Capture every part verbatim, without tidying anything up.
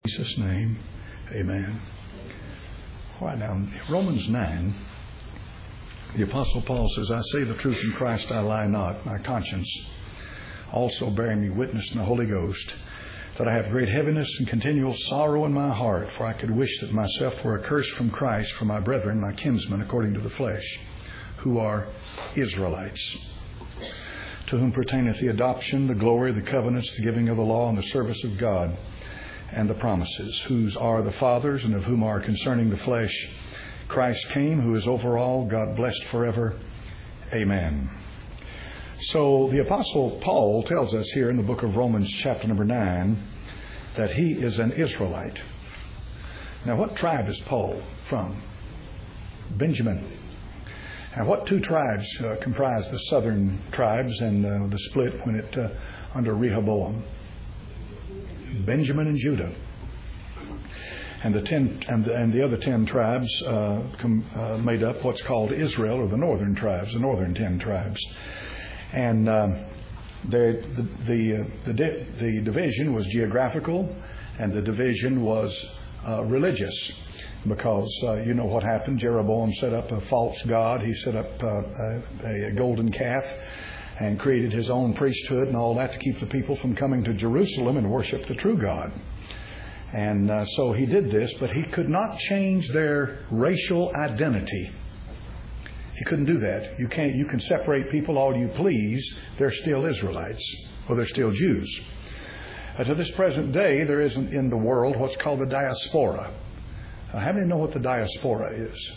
Jesus' name, amen. All right, now, Romans nine, the Apostle Paul says, I say the truth in Christ, I lie not. My conscience also bearing me witness in the Holy Ghost, that I have great heaviness and continual sorrow in my heart, for I could wish that myself were accursed from Christ for my brethren, my kinsmen, according to the flesh, who are Israelites, to whom pertaineth the adoption, the glory, the covenants, the giving of the law, and the service of God, and the promises, whose are the fathers, and of whom are concerning the flesh Christ came, who is over all, God blessed forever. Amen. So the Apostle Paul tells us here in the book of Romans chapter number nine that he is an Israelite. Now, what tribe is Paul from? Benjamin. And what two tribes uh, comprise the southern tribes and uh, the split when it uh, under Rehoboam? Benjamin and Judah. And the ten and the, and the other ten tribes uh, com, uh, made up what's called Israel, or the northern tribes, the northern ten tribes. And uh, the the the, uh, the, di- the division was geographical, and the division was uh, religious, because uh, you know what happened. Jeroboam set up a false god. He set up uh, a, a golden calf, and created his own priesthood and all that to keep the people from coming to Jerusalem and worship the true God. And uh, so he did this, but he could not change their racial identity. He couldn't do that. You can't. You can separate people all you please. They're still Israelites, or they're still Jews. Uh, to this present day, there isn't in the world what's called the diaspora. Uh, how many know what the diaspora is?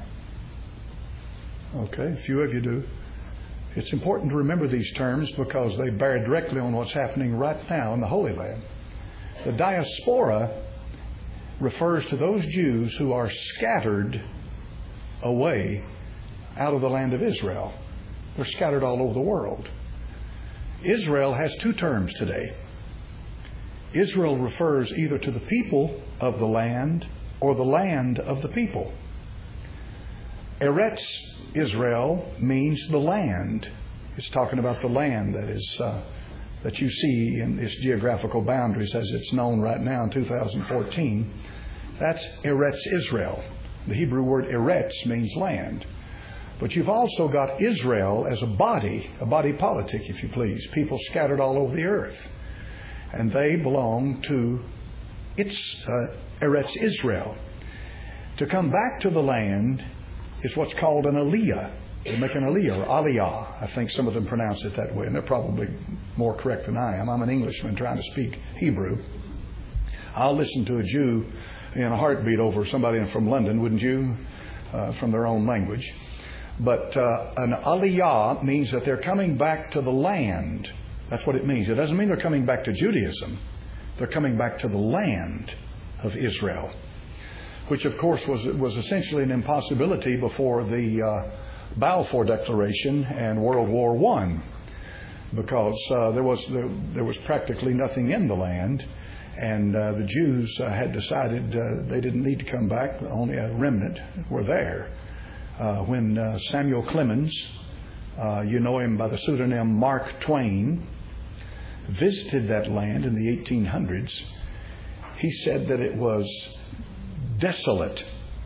Okay, a few of you do. It's important to remember these terms because they bear directly on what's happening right now in the Holy Land. The diaspora refers to those Jews who are scattered away out of the land of Israel. They're scattered all over the world. Israel has two terms today. Israel refers either to the people of the land or the land of the people. Eretz Israel means the land. It's talking about the land that is uh, that you see in its geographical boundaries as it's known right now in two thousand fourteen. That's Eretz Israel. The Hebrew word Eretz means land. But you've also got Israel as a body, a body politic, if you please. People scattered all over the earth. And they belong to its uh, Eretz Israel. To come back to the land is what's called an aliyah. They make an aliyah or aliyah. I think some of them pronounce it that way, and they're probably more correct than I am. I'm an Englishman trying to speak Hebrew. I'll listen to a Jew in a heartbeat over somebody from London, wouldn't you? Uh, from their own language. But uh, an aliyah means that they're coming back to the land. That's what it means. It doesn't mean they're coming back to Judaism. They're coming back to the land of Israel, which of course was was essentially an impossibility before the uh, Balfour Declaration and World War One, because uh, there was there, there was practically nothing in the land, and uh, the Jews uh, had decided uh, they didn't need to come back. Only a remnant were there. Uh, when uh, Samuel Clemens, uh, you know him by the pseudonym Mark Twain, visited that land in the eighteen hundreds, he said that it was desolate.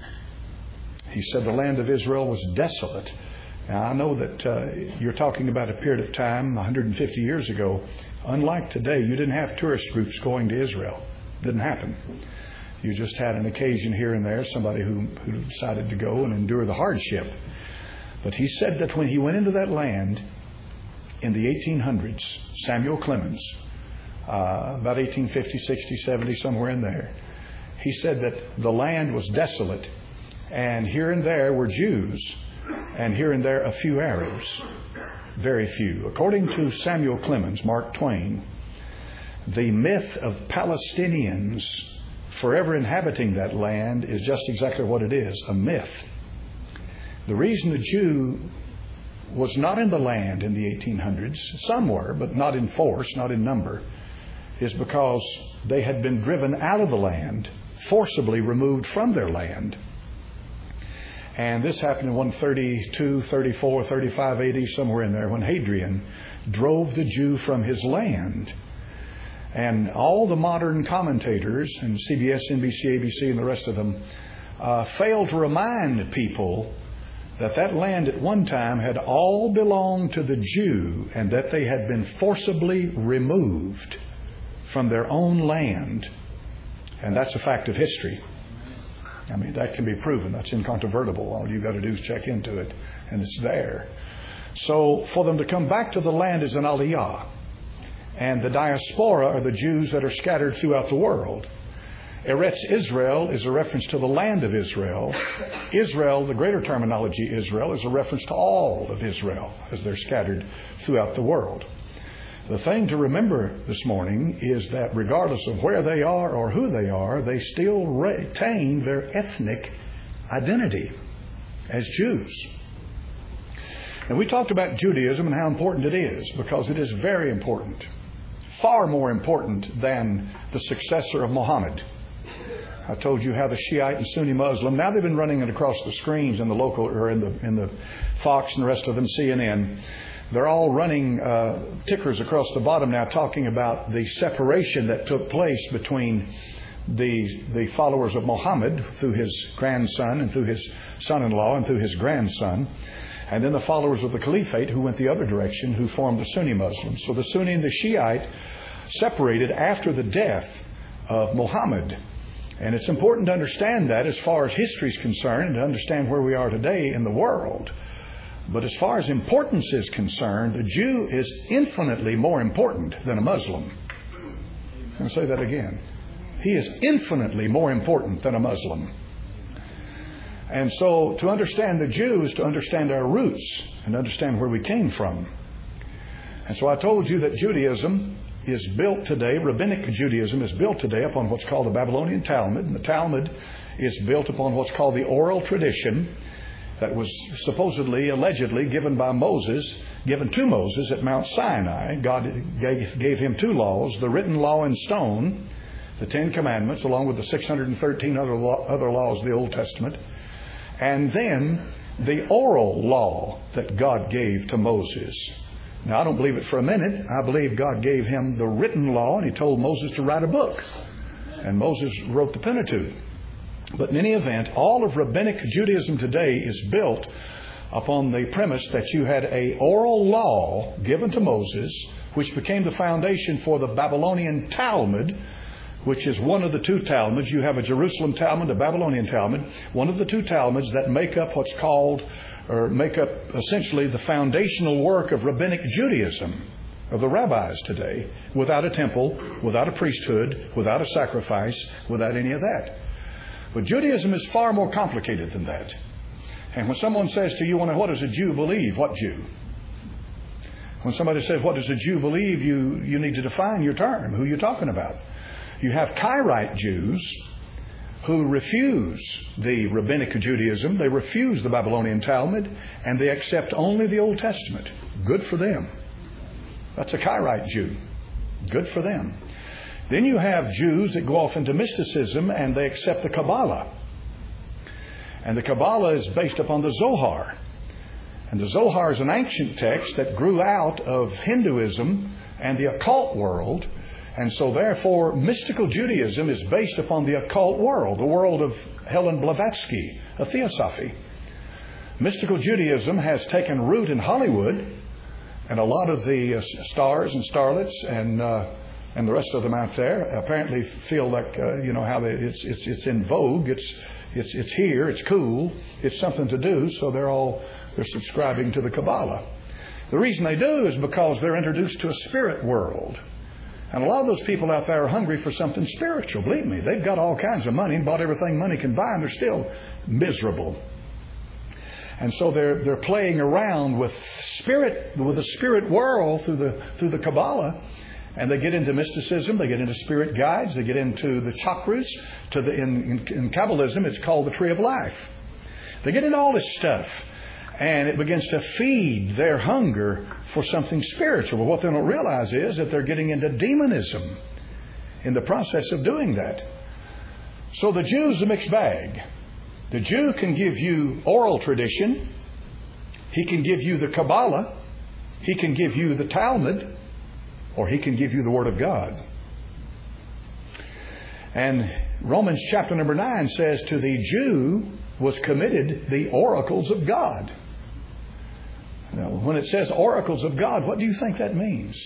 He said the land of Israel was desolate. Now, I know that uh, you're talking about a period of time one hundred fifty years ago. Unlike today, you didn't have tourist groups going to Israel. It didn't happen. You just had an occasion here and there, somebody who, who decided to go and endure the hardship. But he said that when he went into that land in the eighteen hundreds, Samuel Clemens, uh, about eighteen fifty, sixty, seventy, somewhere in there, he said that the land was desolate, and here and there were Jews, and here and there a few Arabs, very few. According to Samuel Clemens, Mark Twain, the myth of Palestinians forever inhabiting that land is just exactly what it is, a myth. The reason the Jew was not in the land in the eighteen hundreds, some were, but not in force, not in number, is because they had been driven out of the land, forcibly removed from their land. And this happened in one thirty-two, thirty-four, thirty-five A D, somewhere in there, when Hadrian drove the Jew from his land. And all the modern commentators, and C B S, N B C, A B C, and the rest of them, uh, fail to remind people that that land at one time had all belonged to the Jew, and that they had been forcibly removed from their own land. And that's a fact of history. I mean, that can be proven. That's incontrovertible. All you've got to do is check into it, and it's there. So for them to come back to the land is an aliyah. And the diaspora are the Jews that are scattered throughout the world. Eretz Israel is a reference to the land of Israel. Israel, the greater terminology Israel, is a reference to all of Israel as they're scattered throughout the world. The thing to remember this morning is that regardless of where they are or who they are, they still retain their ethnic identity as Jews. And we talked about Judaism and how important it is, because it is very important. Far more important than the successor of Muhammad. I told you how the Shiite and Sunni Muslim, now they've been running it across the screens in the local, or in the in the Fox and the rest of them, C N N. They're all running uh, tickers across the bottom now, talking about the separation that took place between the the followers of Muhammad through his grandson and through his son-in-law and through his grandson, and then the followers of the Caliphate who went the other direction, who formed the Sunni Muslims. So the Sunni and the Shiite separated after the death of Muhammad. And it's important to understand that as far as history is concerned, and to understand where we are today in the world. But as far as importance is concerned, the Jew is infinitely more important than a Muslim. I'll say that again. He is infinitely more important than a Muslim. And so to understand the Jew is to understand our roots and understand where we came from. And so I told you that Judaism is built today, Rabbinic Judaism is built today upon what's called the Babylonian Talmud. And the Talmud is built upon what's called the oral tradition that was supposedly, allegedly given by Moses, given to Moses at Mount Sinai. God gave, gave him two laws, the written law in stone, the Ten Commandments, along with the six hundred thirteen other, law, other laws of the Old Testament, and then the oral law that God gave to Moses. Now, I don't believe it for a minute. I believe God gave him the written law, and he told Moses to write a book. And Moses wrote the Pentateuch. But in any event, all of Rabbinic Judaism today is built upon the premise that you had a oral law given to Moses, which became the foundation for the Babylonian Talmud, which is one of the two Talmuds. You have a Jerusalem Talmud, a Babylonian Talmud, one of the two Talmuds that make up what's called, or make up essentially the foundational work of Rabbinic Judaism, of the rabbis today, without a temple, without a priesthood, without a sacrifice, without any of that. But Judaism is far more complicated than that. And when someone says to you, what does a Jew believe? What Jew? When somebody says, what does a Jew believe? You, you need to define your term, who you're talking about. You have Karaite Jews who refuse the Rabbinic Judaism. They refuse the Babylonian Talmud, and they accept only the Old Testament. Good for them. That's a Karaite Jew. Good for them. Then you have Jews that go off into mysticism, and they accept the Kabbalah. And the Kabbalah is based upon the Zohar. And the Zohar is an ancient text that grew out of Hinduism and the occult world. And so therefore, mystical Judaism is based upon the occult world, the world of Helen Blavatsky, of Theosophy. Mystical Judaism has taken root in Hollywood, and a lot of the uh, stars and starlets and uh, and the rest of them out there apparently feel like uh, you know how they, it's it's it's in vogue, it's it's it's here, it's cool, it's something to do, so they're all they're subscribing to the Kabbalah. The reason they do is because they're introduced to a spirit world. And a lot of those people out there are hungry for something spiritual. Believe me, they've got all kinds of money and bought everything money can buy, and they're still miserable. And so they're they're playing around with spirit, with the spirit world through the through the Kabbalah, and they get into mysticism, they get into spirit guides, they get into the chakras. To the in, in, in Kabbalism, it's called the Tree of Life. They get into all this stuff. And it begins to feed their hunger for something spiritual. But what they don't realize is that they're getting into demonism in the process of doing that. So the Jew's a mixed bag. The Jew can give you oral tradition. He can give you the Kabbalah. He can give you the Talmud. Or he can give you the Word of God. And Romans chapter number nine says, to the Jew was committed the oracles of God. Now, when it says oracles of God, what do you think that means?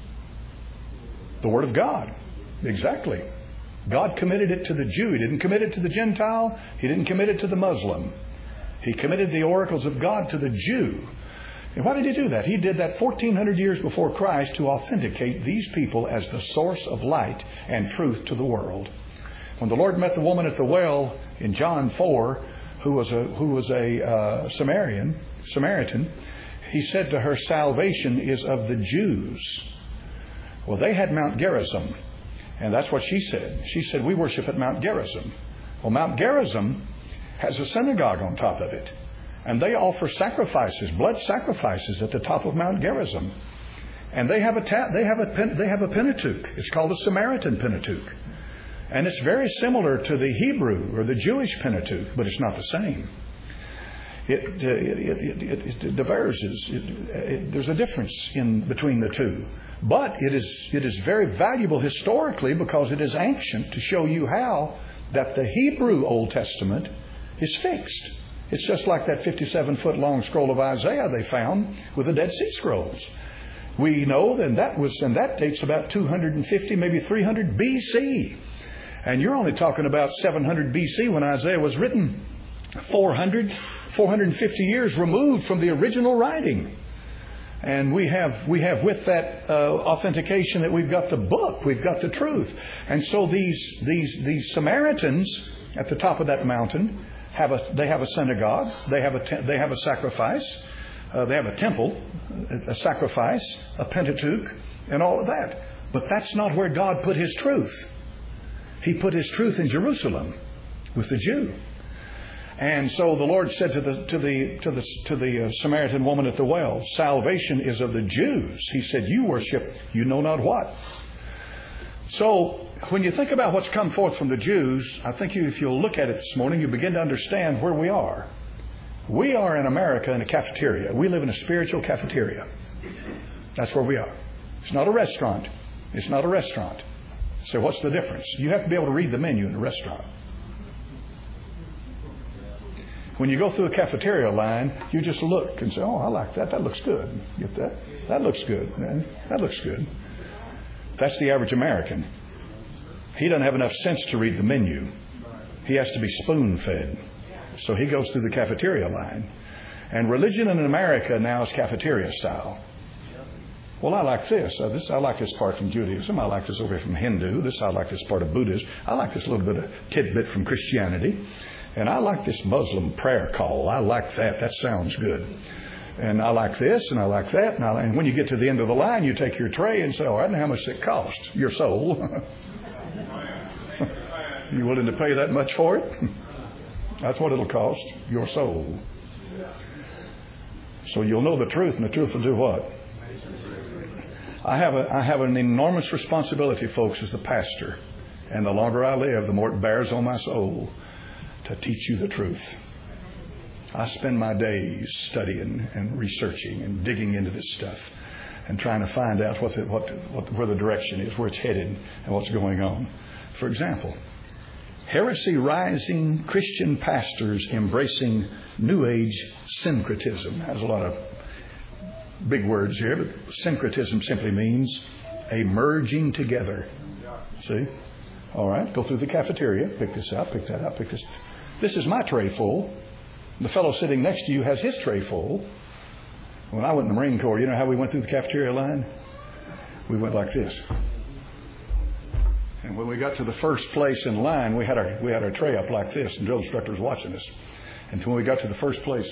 The Word of God. Exactly. God committed it to the Jew. He didn't commit it to the Gentile. He didn't commit it to the Muslim. He committed the oracles of God to the Jew. And why did He do that? He did that fourteen hundred years before Christ to authenticate these people as the source of light and truth to the world. When the Lord met the woman at the well in John four, who was a who was a uh, Samaritan, Samaritan, He said to her, salvation is of the Jews. Well, they had Mount Gerizim, and that's what she said. She said, we worship at Mount Gerizim. Well, Mount Gerizim has a synagogue on top of it, and they offer sacrifices, blood sacrifices, at the top of Mount Gerizim. And they have a ta- they have a they have a Pentateuch. It's called the Samaritan Pentateuch, and it's very similar to the Hebrew or the Jewish Pentateuch, but it's not the same. It, uh, it, it, it, it diverges. It, it, there's a difference in between the two. But it is it is very valuable historically because it is ancient to show you how that the Hebrew Old Testament is fixed. It's just like that fifty-seven foot long scroll of Isaiah they found with the Dead Sea Scrolls. We know that that was, and that dates about two hundred fifty, maybe three hundred B C. And you're only talking about seven hundred B C when Isaiah was written. four hundred, four hundred fifty years removed from the original writing. And we have we have with that uh, authentication that we've got the book, we've got the truth. And so these these these Samaritans at the top of that mountain have a they have a synagogue, they have a te- they have a sacrifice, uh, they have a temple, a sacrifice, a Pentateuch, and all of that. But that's not where God put His truth. He put His truth in Jerusalem with the Jew. And so the Lord said to the to the to the to the uh, Samaritan woman at the well, salvation is of the Jews. He said, you worship you know not what. So when you think about what's come forth from the Jews, I think you, if you'll look at it this morning, you begin to understand where we are. We are in America in a cafeteria. We live in a spiritual cafeteria. That's where we are. It's not a restaurant. It's not a restaurant. So what's the difference? You have to be able to read the menu in a restaurant. When you go through a cafeteria line, you just look and say, oh, I like that. That looks good. Get that? That looks good. Man. That looks good. That's the average American. He doesn't have enough sense to read the menu. He has to be spoon-fed. So he goes through the cafeteria line. And religion in America now is cafeteria style. Well, I like this. Uh, this I like this part from Judaism. I like this over here from Hindu. This I like this part of Buddhism. I like this little bit of tidbit from Christianity. And I like this Muslim prayer call. I like that. That sounds good. And I like this and I like that. And, I, and when you get to the end of the line, you take your tray and say, all right, now how much does it cost? Your soul. You willing to pay that much for it? That's what it'll cost. Your soul. So you'll know the truth, and the truth will do what? I have a, I have an enormous responsibility, folks, as the pastor. And the longer I live, the more it bears on my soul to teach you the truth. I spend my days studying and researching and digging into this stuff and trying to find out what's it, what, what, where the direction is, where it's headed, and what's going on. For example, heresy rising, Christian pastors embracing New Age syncretism. Has a lot of big words here, but syncretism simply means a merging together. See? All right, go through the cafeteria, pick this up, pick that up, pick this. This is my tray full. The fellow sitting next to you has his tray full. When I went in the Marine Corps, you know how we went through the cafeteria line? We went like this. And when we got to the first place in line, we had our we had our tray up like this, and drill instructors watching us. And when we got to the first place,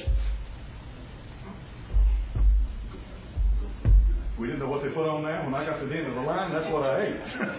we didn't know what they put on there. When I got to the end of the line, that's what I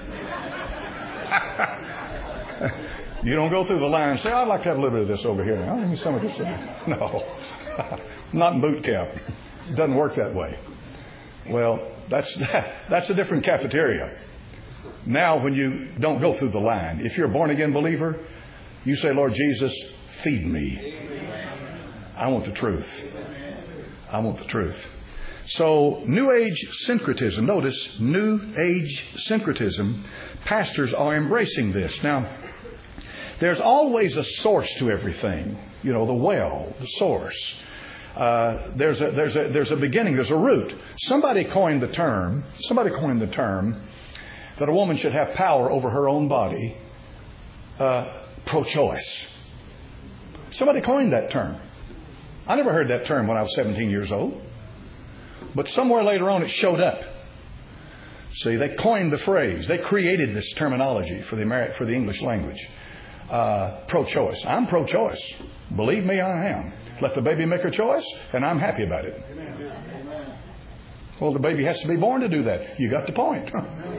ate. You don't go through the line and say, I'd like to have a little bit of this over here. Now, give me some of this. No, not in boot camp. It doesn't work that way. Well, that's that, that's a different cafeteria. Now, when you don't go through the line, if you're a born-again believer, you say, Lord Jesus, feed me. I want the truth. I want the truth. So, New Age syncretism, notice, New Age syncretism, pastors are embracing this. Now, there's always a source to everything. You know, the well, the source. Uh, there's a there's a there's a beginning. There's a root. Somebody coined the term. Somebody coined the term that a woman should have power over her own body. Uh, pro-choice. Somebody coined that term. I never heard that term when I was seventeen years old, but somewhere later on it showed up. See, they coined the phrase. They created this terminology for the Ameri- for the English language. Uh, pro-choice. I'm pro-choice. Believe me, I am. Let the baby make her choice, and I'm happy about it. Amen. Well, the baby has to be born to do that. You got the point.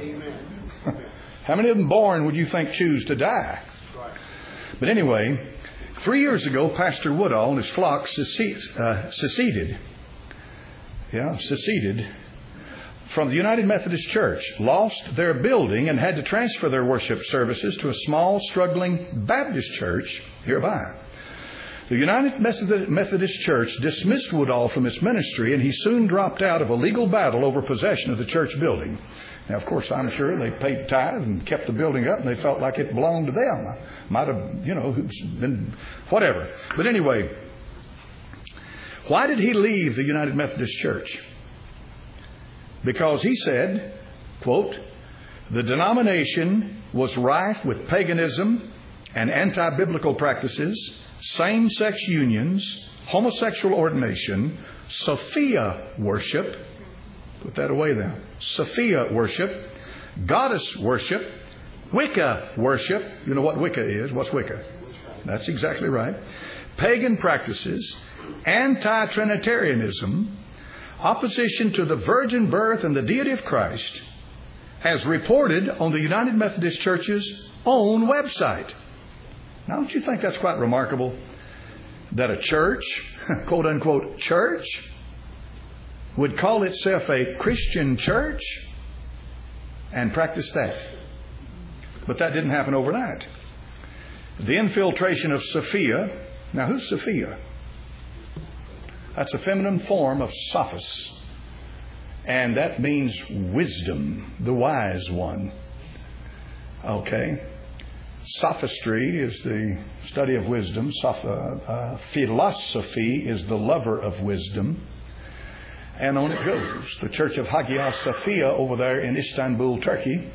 How many of them born would you think choose to die? But anyway, three years ago, Pastor Woodall and his flock uh, seceded. Yeah, seceded from the United Methodist Church, lost their building, and had to transfer their worship services to a small, struggling Baptist church nearby. The United Methodist Church dismissed Woodall from its ministry, and he soon dropped out of a legal battle over possession of the church building. Now, of course, I'm sure they paid tithe and kept the building up, and they felt like it belonged to them. Might have, you know, been whatever. But anyway, why did he leave the United Methodist Church? Because he said, quote, the denomination was rife with paganism and anti-biblical practices, same-sex unions, homosexual ordination, Sophia worship. Put that away there. Sophia worship, goddess worship, Wicca worship. You know what Wicca is? What's Wicca? That's exactly right. Pagan practices, anti-Trinitarianism, opposition to the virgin birth and the deity of Christ, as reported on the United Methodist Church's own website. Now, don't you think that's quite remarkable that a church, quote unquote church, would call itself a Christian church and practice that? But that didn't happen overnight. The infiltration of Sophia. Now, who's Sophia? That's a feminine form of sophos. And that means wisdom, the wise one. Okay. Sophistry is the study of wisdom. Soph- uh, philosophy is the lover of wisdom. And on it goes. The Church of Hagia Sophia over there in Istanbul, Turkey.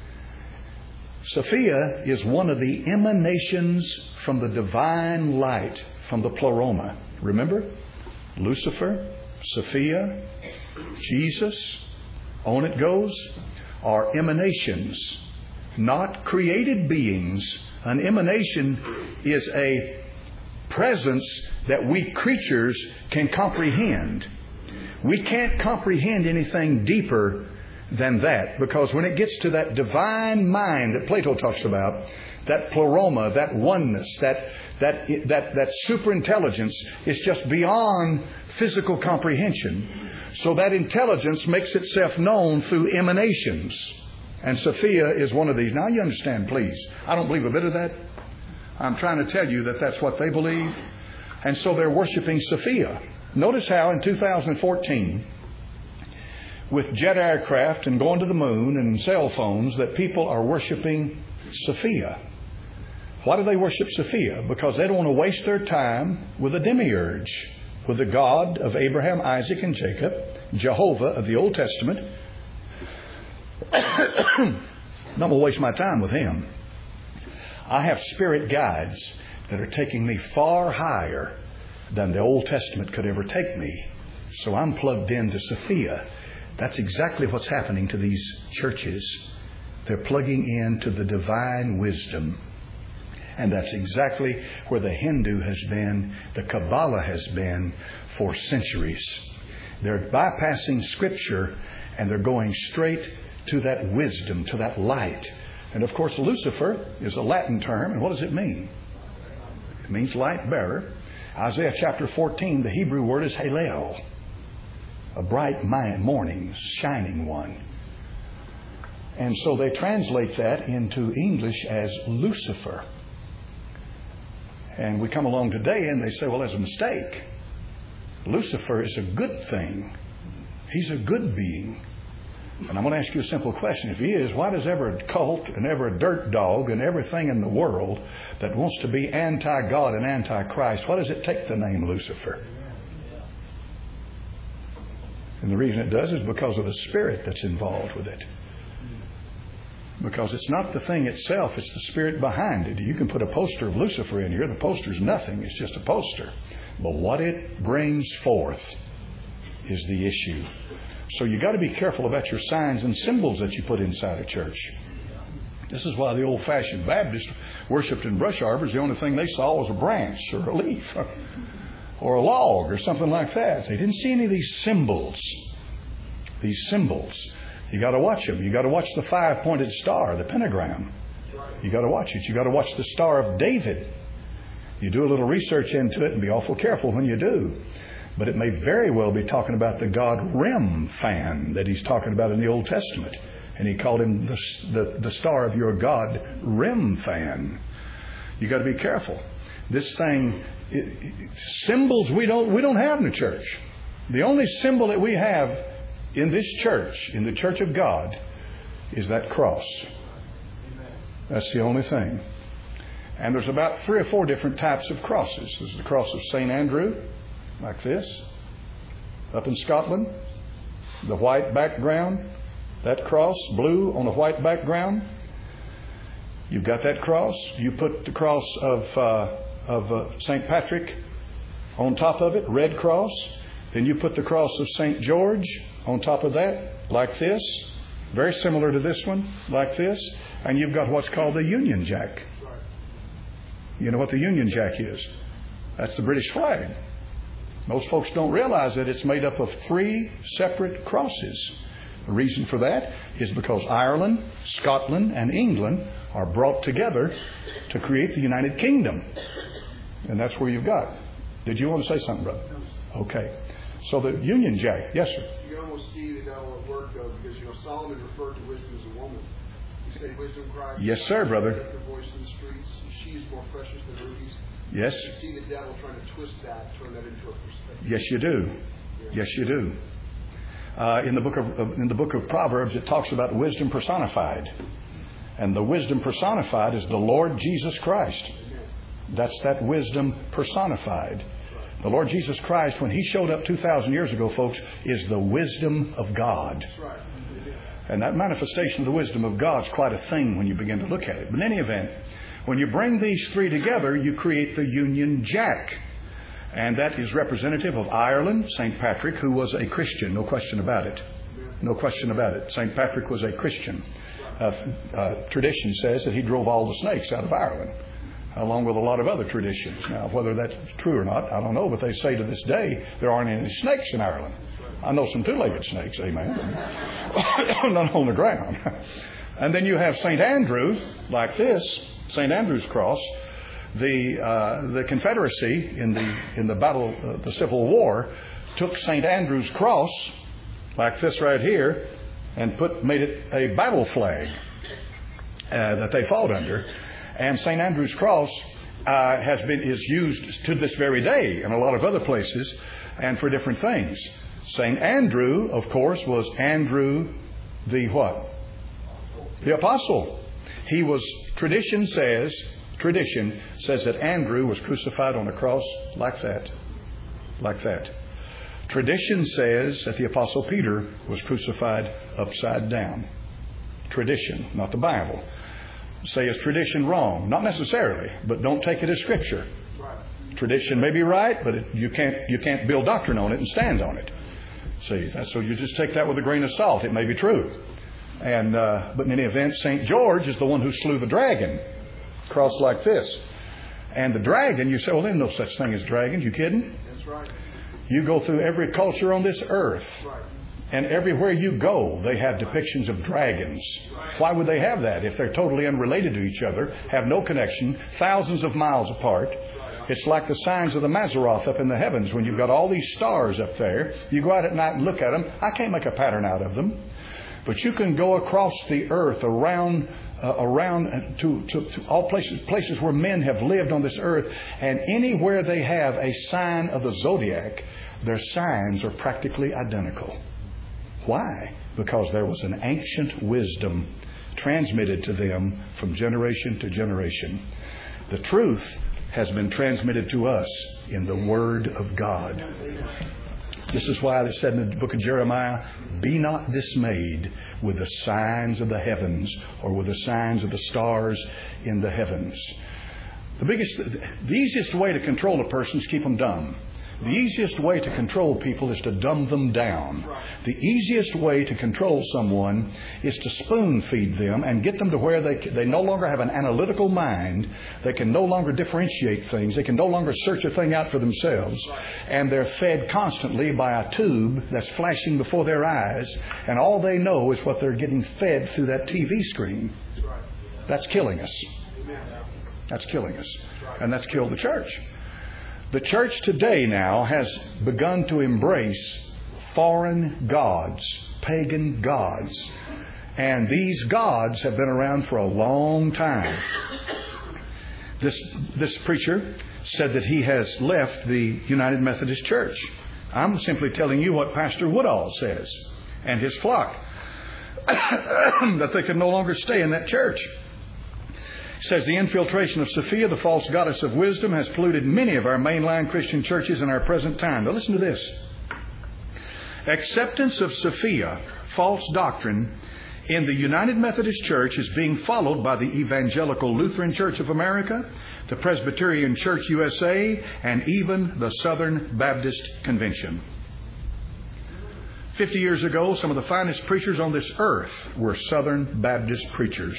Sophia is one of the emanations from the divine light, from the pleroma. Remember? Lucifer, Sophia, Jesus, on it goes, are emanations, not created beings. An emanation is a presence that we creatures can comprehend. We can't comprehend anything deeper than that, because when it gets to that divine mind that Plato talks about, that pleroma, that oneness, that that that that superintelligence is just beyond physical comprehension. So that intelligence makes itself known through emanations. And Sophia is one of these. Now you understand, please. I don't believe a bit of that. I'm trying to tell you that that's what they believe. And so they're worshiping Sophia. Notice how in two thousand fourteen, with jet aircraft and going to the moon and cell phones, that people are worshiping Sophia. Why do they worship Sophia? Because they don't want to waste their time with a demiurge, with the God of Abraham, Isaac, and Jacob, Jehovah of the Old Testament. I'm not going to waste my time with him. I have spirit guides that are taking me far higher than the Old Testament could ever take me. So I'm plugged into Sophia. That's exactly what's happening to these churches. They're plugging into the divine wisdom. And that's exactly where the Hindu has been, the Kabbalah has been for centuries. They're bypassing Scripture and they're going straight to that wisdom, to that light. And of course, Lucifer is a Latin term. And what does it mean? It means light bearer. Isaiah chapter fourteen, the Hebrew word is Halel, a bright morning, shining one. And so they translate that into English as Lucifer. And we come along today and they say, well, there's a mistake. Lucifer is a good thing. He's a good being. And I'm going to ask you a simple question. If He is, why does every cult and every dirt dog and everything in the world that wants to be anti-God and anti-Christ, why does it take the name Lucifer? And the reason it does is because of the spirit that's involved with it. Because it's not the thing itself, it's the spirit behind it. You can put a poster of Lucifer in here. The poster's nothing. It's just a poster. But what it brings forth is the issue. So you got to be careful about your signs and symbols that you put inside a church. This is why the old-fashioned Baptists worshipped in brush arbors. The only thing they saw was a branch or a leaf or a log or something like that. They didn't see any of these symbols. These symbols. You got to watch them. You got to watch the five-pointed star, the pentagram. You got to watch it. You got to watch the Star of David. You do a little research into it and be awful careful when you do. But it may very well be talking about the god Remphan that he's talking about in the Old Testament. And he called him the, the, the star of your god, Remphan. You got to be careful. This thing, it, symbols we don't we don't have in the church. The only symbol that we have in this church, in the church of God, is that cross. That's the only thing. And there's about three or four different types of crosses. There's the cross of Saint Andrew, like this, up in Scotland. The white background, that cross, blue on a white background. You've got that cross. You put the cross of uh, of uh, Saint Patrick on top of it, red cross. Then you put the cross of Saint George on top of that, like this. Very similar to this one, like this. And you've got what's called the Union Jack. You know what the Union Jack is? That's the British flag. Most folks don't realize that it's made up of three separate crosses. The reason for that is because Ireland, Scotland, and England are brought together to create the United Kingdom. And that's where you've got. Did you want to say something, brother? Okay. So the Union Jack. Yes, sir. You can almost see the devil at work, though, because, you know, Solomon referred to wisdom as a woman. He said wisdom cries. Yes, sir, brother. Her voice in the streets. She's more precious than rubies. Yes. You see the devil trying to twist that, turn that into a perspective. Yes, you do. Yes, you do. Uh, in the book of in the book of Proverbs, it talks about wisdom personified, and the wisdom personified is the Lord Jesus Christ. That's that wisdom personified. The Lord Jesus Christ, when He showed up two thousand years ago, folks, is the wisdom of God. And that manifestation of the wisdom of God is quite a thing when you begin to look at it. But in any event, when you bring these three together, you create the Union Jack. And that is representative of Ireland, Saint Patrick, who was a Christian, no question about it. No question about it. Saint Patrick was a Christian. Uh, uh, tradition says that he drove all the snakes out of Ireland, along with a lot of other traditions. Now, whether that's true or not, I don't know, but they say to this day there aren't any snakes in Ireland. I know some two-legged snakes, amen, not on the ground. And then you have Saint Andrew, like this, Saint Andrew's cross. The uh, the Confederacy in the in the battle, uh, the Civil War, took Saint Andrew's cross, like this right here, and put made it a battle flag uh, that they fought under. And Saint Andrew's cross uh, has been is used to this very day in a lot of other places, and for different things. Saint Andrew, of course, was Andrew the what? The apostle. He was. Tradition says. Tradition says that Andrew was crucified on a cross like that. Like that. Tradition says that the Apostle Peter was crucified upside down. Tradition, not the Bible. Say, is tradition wrong? Not necessarily, but don't take it as Scripture. Tradition may be right, but it, you can't you can't build doctrine on it and stand on it. See, that's, so you just take that with a grain of salt. It may be true. And uh, but in any event, Saint George is the one who slew the dragon. Cross like this. And the dragon, you say, well, there's no such thing as dragons. You kidding? That's right. You go through every culture on this earth. Right. And everywhere you go, they have depictions of dragons. Why would they have that if they're totally unrelated to each other, have no connection, thousands of miles apart? It's like the signs of the Mazzaroth up in the heavens when you've got all these stars up there. You go out at night and look at them. I can't make a pattern out of them. But you can go across the earth around uh, around to, to, to all places places where men have lived on this earth, and anywhere they have a sign of the zodiac, their signs are practically identical. Why? Because there was an ancient wisdom transmitted to them from generation to generation. The truth has been transmitted to us in the Word of God. This is why it said in the book of Jeremiah, be not dismayed with the signs of the heavens or with the signs of the stars in the heavens. The biggest, the easiest way to control a person is keep them dumb. The easiest way to control people is to dumb them down. The easiest way to control someone is to spoon feed them and get them to where they they no longer have an analytical mind. They can no longer differentiate things. They can no longer search a thing out for themselves. And they're fed constantly by a tube that's flashing before their eyes. And all they know is what they're getting fed through that T V screen. That's killing us. That's killing us. And that's killed the church. The church today now has begun to embrace foreign gods, pagan gods. And these gods have been around for a long time. This, this preacher said that he has left the United Methodist Church. I'm simply telling you what Pastor Woodall says and his flock. That they can no longer stay in that church. Says the infiltration of Sophia, the false goddess of wisdom, has polluted many of our mainline Christian churches in our present time. Now listen to this. Acceptance of Sophia, false doctrine, in the United Methodist Church is being followed by the Evangelical Lutheran Church of America, the Presbyterian Church U S A, and even the Southern Baptist Convention. Fifty years ago, some of the finest preachers on this earth were Southern Baptist preachers.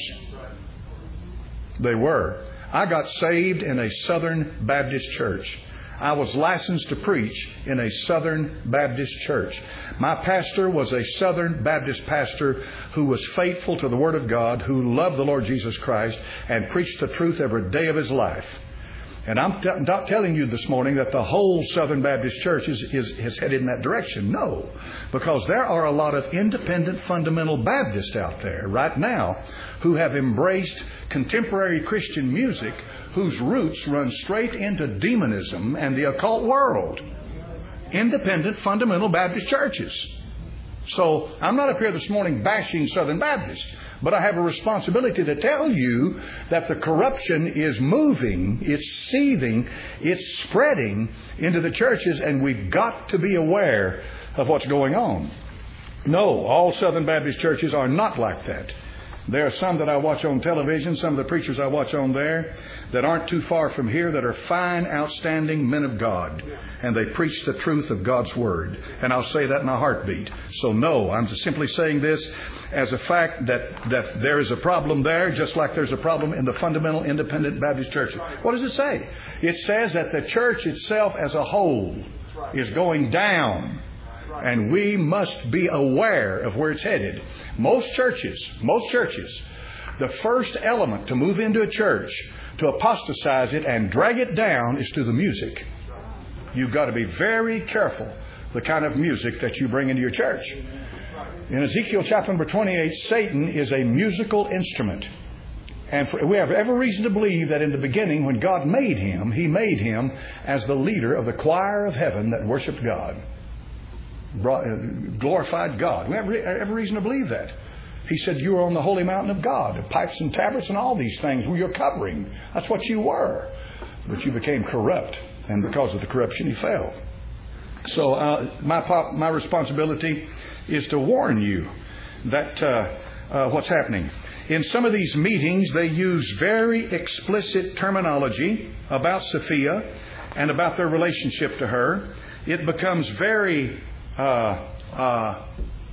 They were. I got saved in a Southern Baptist church. I was licensed to preach in a Southern Baptist church. My pastor was a Southern Baptist pastor who was faithful to the Word of God, who loved the Lord Jesus Christ and preached the truth every day of his life. And I'm t- not telling you this morning that the whole Southern Baptist Church is, is, is headed in that direction. No. Because there are a lot of independent fundamental Baptists out there right now who have embraced contemporary Christian music whose roots run straight into demonism and the occult world. Independent fundamental Baptist churches. So I'm not up here this morning bashing Southern Baptists. But I have a responsibility to tell you that the corruption is moving, it's seething, it's spreading into the churches, and we've got to be aware of what's going on. No, all Southern Baptist churches are not like that. There are some that I watch on television, some of the preachers I watch on there that aren't too far from here that are fine, outstanding men of God. And they preach the truth of God's Word. And I'll say that in a heartbeat. So no, I'm simply saying this as a fact that, that there is a problem there, just like there's a problem in the fundamental independent Baptist churches. What does it say? It says that the church itself as a whole is going down. And we must be aware of where it's headed. Most churches, most churches, the first element to move into a church, to apostatize it and drag it down, is to the music. You've got to be very careful the kind of music that you bring into your church. In Ezekiel chapter number twenty-eight, Satan is a musical instrument. And for, we have every reason to believe that in the beginning, when God made him, He made him as the leader of the choir of heaven that worshiped God. Brought, uh, glorified God. We have re- every reason to believe that. He said, you are on the holy mountain of God. Pipes and tabrets and all these things were your covering. That's what you were. But you became corrupt. And because of the corruption, you fell. So uh, my pop, my responsibility is to warn you that uh, uh, what's happening. In some of these meetings, they use very explicit terminology about Sophia and about their relationship to her. It becomes very... Uh, uh,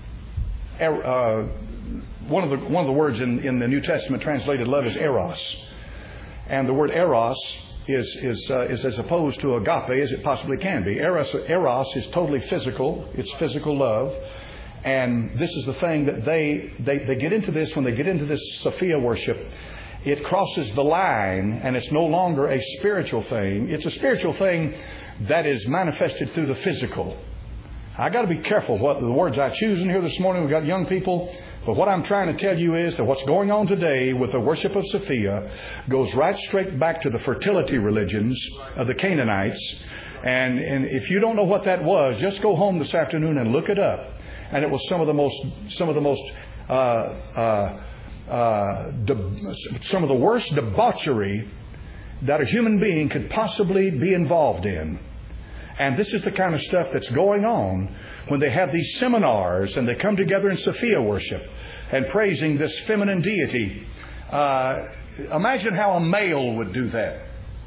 er, uh, one of the one of the words in, in the New Testament translated love is eros, and the word eros is is uh, is as opposed to agape as it possibly can be. Eros eros is totally physical; it's physical love, and this is the thing that they they they get into this when they get into this Sophia worship. It crosses the line, and it's no longer a spiritual thing. It's a spiritual thing that is manifested through the physical. I got to be careful what the words I choose in here this morning. We've got young people. But what I'm trying to tell you is that what's going on today with the worship of Sophia goes right straight back to the fertility religions of the Canaanites. And, and if you don't know what that was, just go home this afternoon and look it up. and it was some of the most some of the most uh, uh, uh, de- some of the worst debauchery that a human being could possibly be involved in. And this is the kind of stuff that's going on when they have these seminars and they come together in Sophia worship and praising this feminine deity. Uh, imagine how a male would do that.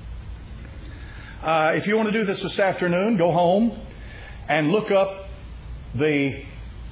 Uh, if you want to do this this afternoon, go home and look up the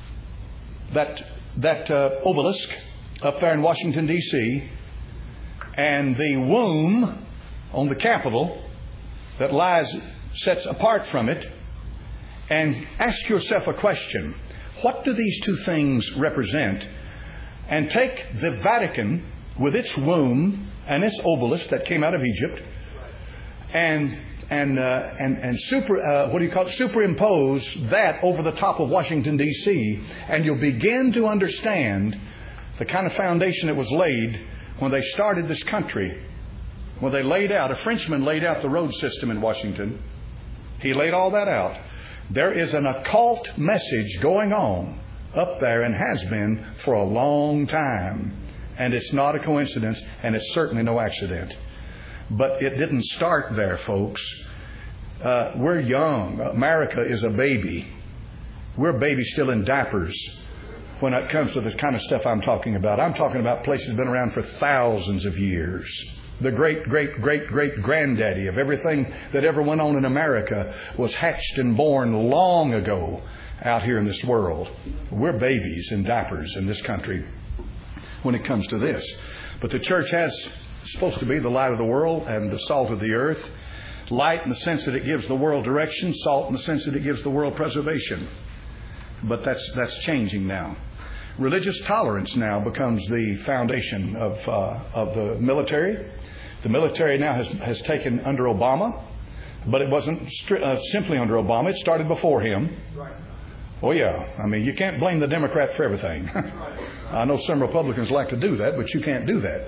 that that uh, obelisk up there in Washington, D C, and the womb on the Capitol that lies sets apart from it, and ask yourself a question. What do these two things represent? And take the Vatican with its womb and its obelisk that came out of Egypt, and and uh, and and super uh, what do you call it? superimpose that over the top of Washington, D C, and you'll begin to understand the kind of foundation that was laid when they started this country. When they laid out, a Frenchman laid out the road system in Washington. He laid all that out. There is an occult message going on up there, and has been for a long time. And it's not a coincidence, and it's certainly no accident. But it didn't start there, folks. Uh, we're young. America is a baby. We're babies still in diapers when it comes to the kind of stuff I'm talking about. I'm talking about places that have been around for thousands of years. The great, great, great, great granddaddy of everything that ever went on in America was hatched and born long ago out here in this world. We're babies in diapers in this country when it comes to this. But the church has supposed to be the light of the world and the salt of the earth. Light in the sense that it gives the world direction. Salt in the sense that it gives the world preservation. But that's that's changing now. Religious tolerance now becomes the foundation of uh, of the military. The military now has, has taken under Obama, but it wasn't stri- uh, simply under Obama. It started before him. Right. Oh, yeah. I mean, you can't blame the Democrat for everything. I know some Republicans like to do that, but you can't do that.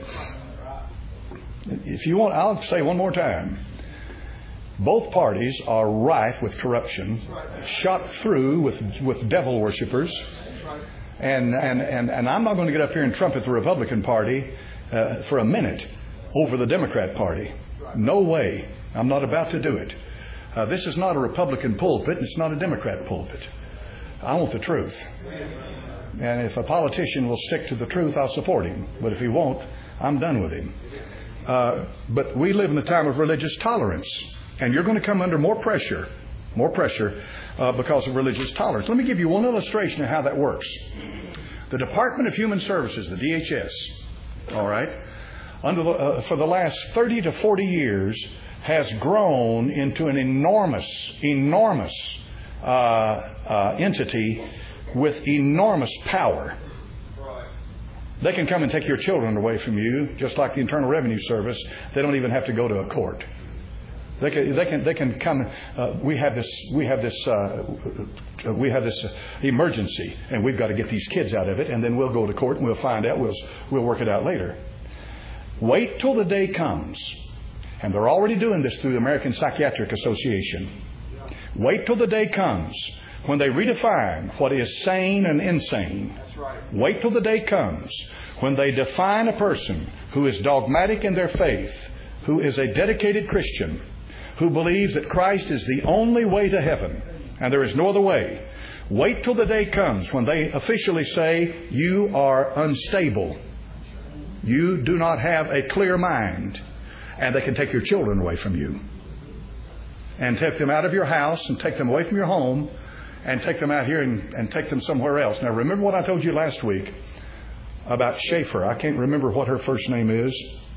If you want, I'll say one more time. Both parties are rife with corruption, shot through with, with devil worshippers. And, and, and, and I'm not going to get up here and trumpet the Republican Party uh, for a minute over the Democrat Party. No way. I'm not about to do it. Uh, this is not a Republican pulpit, and it's not a Democrat pulpit. I want the truth. And if a politician will stick to the truth, I'll support him. But if he won't, I'm done with him. Uh, but we live in a time of religious tolerance. And you're going to come under more pressure, more pressure uh, because of religious tolerance. Let me give you one illustration of how that works. The Department of Human Services, the D H S, all right, under the, uh, for the last thirty to forty years has grown into an enormous, enormous uh, uh, entity with enormous power. They can come and take your children away from you, just like the Internal Revenue Service. They don't even have to go to a court. They can, they can, they can come. Uh, we have this, we have this, uh, we have this emergency, and we've got to get these kids out of it. And then we'll go to court and we'll find out. We'll, we'll work it out later. Wait till the day comes, and they're already doing this through the American Psychiatric Association. Wait till the day comes when they redefine what is sane and insane. That's right. Wait till the day comes when they define a person who is dogmatic in their faith, who is a dedicated Christian, who believes that Christ is the only way to heaven and there is no other way. Wait till the day comes when they officially say, you are unstable. You do not have a clear mind. And they can take your children away from you. And take them out of your house and take them away from your home and take them out here and, and take them somewhere else. Now, remember what I told you last week about Schaefer. I can't remember what her first name is.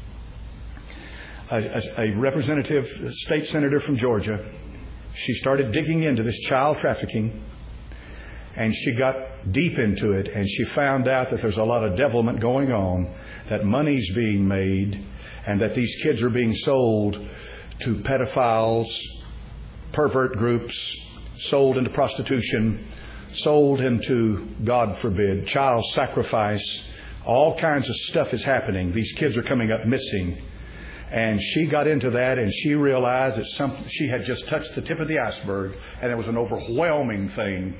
A, a, a representative, a state senator from Georgia. She started digging into this child trafficking. And she got deep into it. And she found out that there's a lot of devilment going on. That money's being made. And that these kids are being sold to pedophiles, pervert groups, sold into prostitution, sold into, God forbid, child sacrifice. All kinds of stuff is happening. These kids are coming up missing. And she got into that, and she realized that some, she had just touched the tip of the iceberg, and it was an overwhelming thing.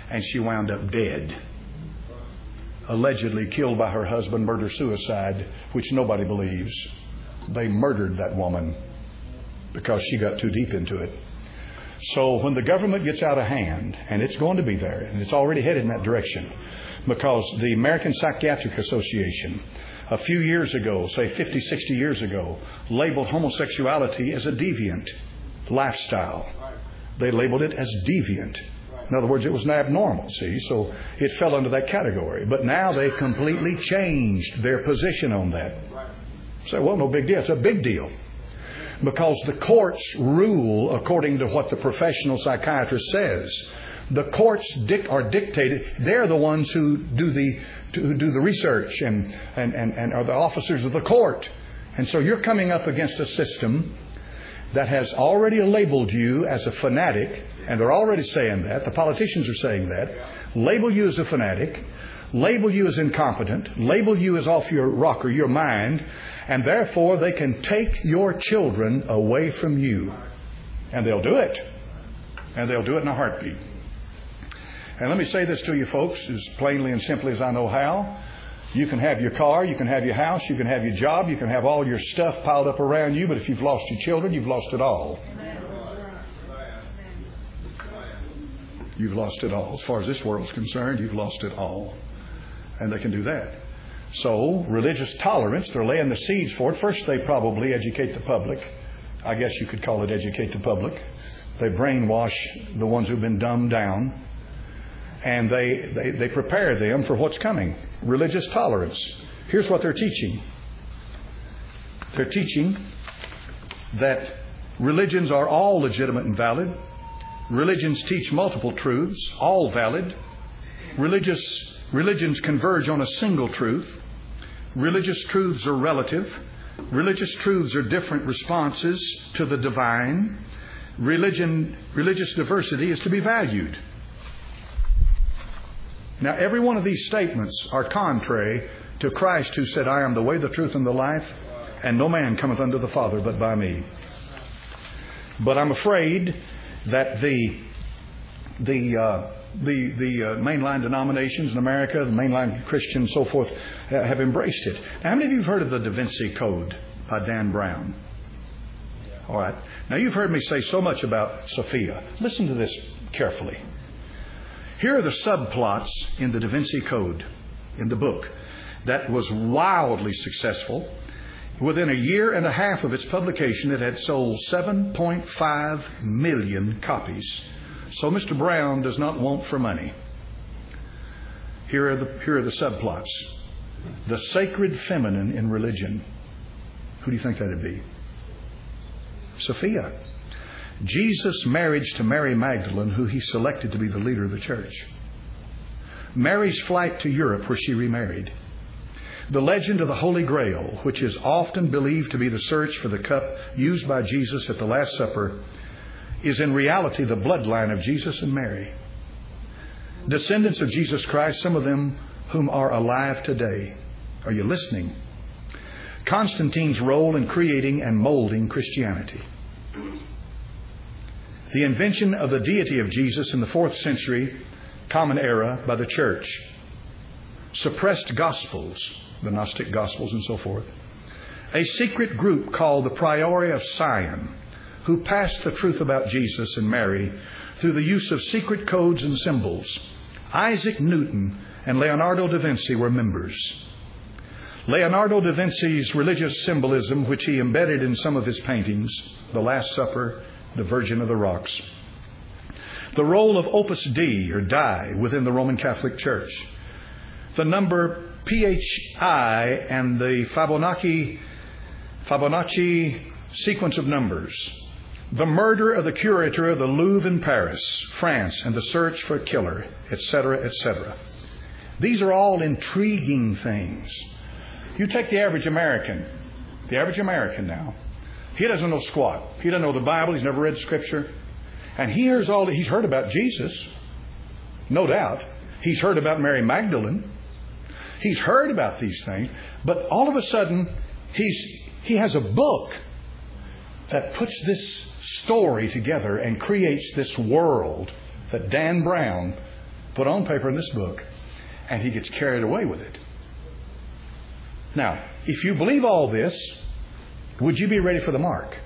and she wound up dead. Allegedly killed by her husband, murder-suicide, which nobody believes. They murdered that woman because she got too deep into it. So when the government gets out of hand, and it's going to be there, and it's already headed in that direction, because the American Psychiatric Association, a few years ago, say fifty, sixty years ago, labeled homosexuality as a deviant lifestyle. They labeled it as deviant. In other words, it was an abnormal, see, so it fell under that category. But now they've completely changed their position on that. Say, well, no big deal. It's a big deal. Because the courts rule according to what the professional psychiatrist says. The courts dic- are dictated. They're the ones who do the who do the research and, and, and, and are the officers of the court. And so you're coming up against a system that has already labeled you as a fanatic, and they're already saying that. The politicians are saying that. Label you as a fanatic, label you as incompetent, label you as off your rocker, your mind, and therefore they can take your children away from you. And they'll do it. And they'll do it in a heartbeat. And let me say this to you folks, as plainly and simply as I know how. You can have your car, you can have your house, you can have your job, you can have all your stuff piled up around you, but if you've lost your children, you've lost it all. You've lost it all. As far as this world's concerned, you've lost it all. And they can do that. So, religious tolerance, they're laying the seeds for it. First, they probably educate the public. I guess you could call it educate the public. They brainwash the ones who've been dumbed down. And they, they, they prepare them for what's coming. Religious tolerance. Here's what they're teaching. They're teaching that religions are all legitimate and valid. Religions teach multiple truths, all valid. Religious religions converge on a single truth. Religious truths are relative. Religious truths are different responses to the divine. Religion, religious diversity is to be valued. Now, every one of these statements are contrary to Christ, who said, I am the way, the truth, and the life, and no man cometh unto the Father but by me. But I'm afraid that the the uh, the the uh, mainline denominations in America, the mainline Christians, so forth, uh, have embraced it. Now, how many of you have heard of the Da Vinci Code by Dan Brown? All right. Now, you've heard me say so much about Sophia. Listen to this carefully. Here are the subplots in the Da Vinci Code, in the book, that was wildly successful. Within a year and a half of its publication, it had sold seven point five million copies. So Mister Brown does not want for money. Here are the, here are the subplots. The sacred feminine in religion. Who do you think that would be? Sophia. Jesus' marriage to Mary Magdalene, who he selected to be the leader of the church. Mary's flight to Europe, where she remarried. The legend of the Holy Grail, which is often believed to be the search for the cup used by Jesus at the Last Supper, is in reality the bloodline of Jesus and Mary. Descendants of Jesus Christ, some of them whom are alive today. Are you listening? Constantine's role in creating and molding Christianity. The invention of the deity of Jesus in the fourth century Common Era by the church. Suppressed Gospels, the Gnostic Gospels and so forth. A secret group called the Priori of Sion, who passed the truth about Jesus and Mary through the use of secret codes and symbols. Isaac Newton and Leonardo da Vinci were members. Leonardo da Vinci's religious symbolism, which he embedded in some of his paintings, the Last Supper, the Virgin of the Rocks. The role of Opus Dei, or Die, within the Roman Catholic Church. The number P H I and the Fibonacci, Fibonacci sequence of numbers. The murder of the curator of the Louvre in Paris, France, and the search for a killer, et cetera, et cetera. These are all intriguing things. You take the average American, the average American now, he doesn't know squat. He doesn't know the Bible. He's never read Scripture. And he hears all that. He's heard about Jesus. No doubt. He's heard about Mary Magdalene. He's heard about these things. But all of a sudden, he's he has a book that puts this story together and creates this world that Dan Brown put on paper in this book, and he gets carried away with it. Now, if you believe all this, would you be ready for the mark?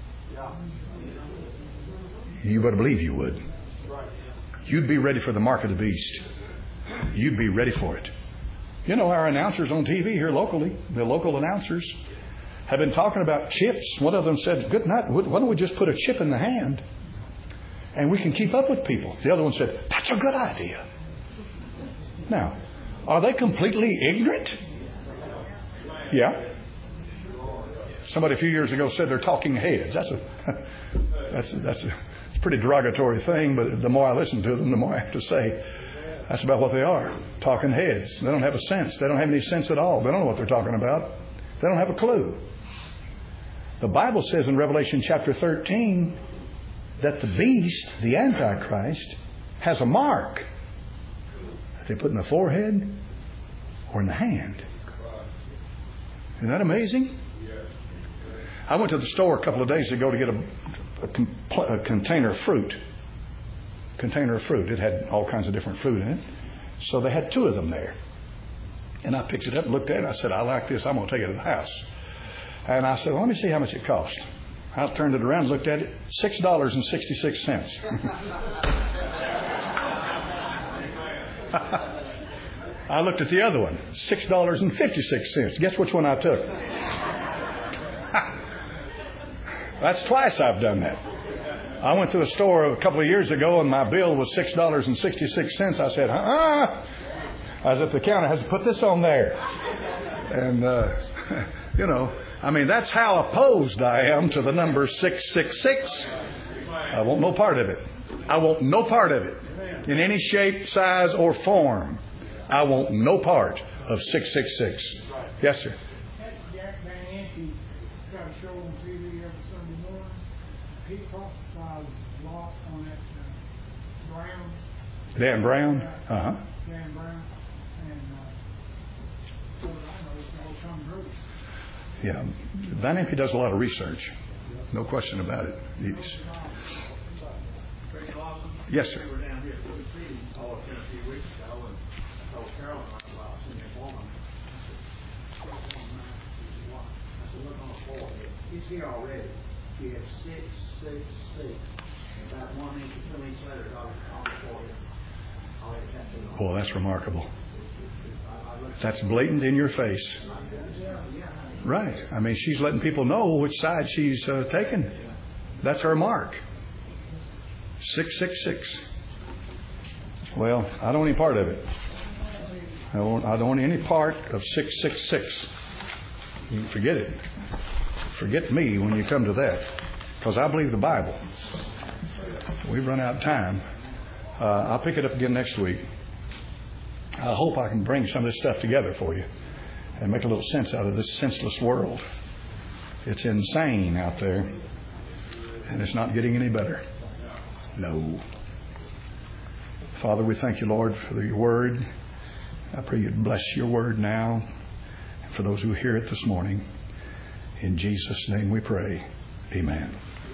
You better believe you would. You'd be ready for the mark of the beast. You'd be ready for it. You know, our announcers on T V here locally, the local announcers, have been talking about chips. One of them said, good night, why don't we just put a chip in the hand and we can keep up with people? The other one said, that's a good idea. Now, are they completely ignorant? Yeah. Somebody a few years ago said they're talking heads. That's a that's a, that's a, it's a pretty derogatory thing, but the more I listen to them, the more I have to say that's about what they are. Talking heads. They don't have a sense. They don't have any sense at all. They don't know what they're talking about. They don't have a clue. The Bible says in Revelation chapter thirteen that the beast, the Antichrist, has a mark that they put in the forehead or in the hand. Isn't that amazing? I went to the store a couple of days ago to get a, a, compl- a container of fruit. Container of fruit. It had all kinds of different fruit in it. So they had two of them there. And I picked it up and looked at it. I said, I like this. I'm going to take it to the house. And I said, well, let me see how much it cost. I turned it around and looked at it. six dollars and sixty-six cents. I looked at the other one. six dollars and fifty-six cents. Guess which one I took? That's twice I've done that. I went to the store a couple of years ago and my bill was six dollars and sixty-six cents. I said, uh-uh. I was at the counter. I had to put this on there. And, uh, you know, I mean, that's how opposed I am to the number six six six. I want no part of it. I want no part of it. In any shape, size, or form. I want no part of six six six. Yes, sir. Jack Van Impe got a show on T V every Sunday morning. He prophesied a lot on that uh, Brown. Dan Brown? Uh-huh. Dan Brown. And uh, so I know it's all come true. Yeah. Van Impe does a lot of research. No question about it. He's... Yes, sir. We were down here at Blue City all of a few weeks ago, and I told Carolyn about I seen that woman. I said, I said, look on the floor. It's here already. She had six, six, six. And about one inch or two inch later, got on the forehead. Already tattooed on. Boy, that's remarkable. That's blatant in your face. Right. I mean, she's letting people know which side she's uh, taken. That's her mark. six six six. Well, I don't want any part of it. I don't, I don't want any part of six six six. You can forget it. Forget me when you come to that. Because I believe the Bible. We've run out of time. Uh, I'll pick it up again next week. I hope I can bring some of this stuff together for you and make a little sense out of this senseless world. It's insane out there. And it's not getting any better. No. Father, we thank you, Lord, for your word. I pray you'd bless your word now. And for those who hear it this morning, in Jesus' name we pray. Amen.